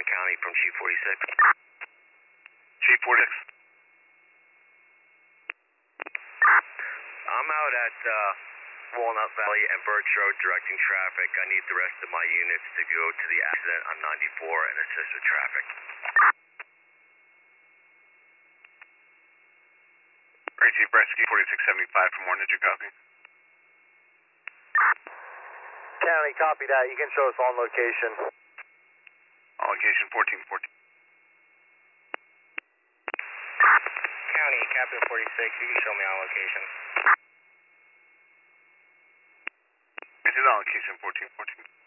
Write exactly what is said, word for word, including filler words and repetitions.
County from Chief forty-six. Chief forty-six. I'm out at uh, Walnut Valley and Birch Road directing traffic. I need the rest of my units to go to the accident on ninety-four and assist with traffic. Great, Chief Bresky, forty-six seventy-five from Warren, did you copy? County, copy that. You can show us on location. On location fourteen fourteen. County, Captain forty-six, you can show me on location. This is on location fourteen fourteen.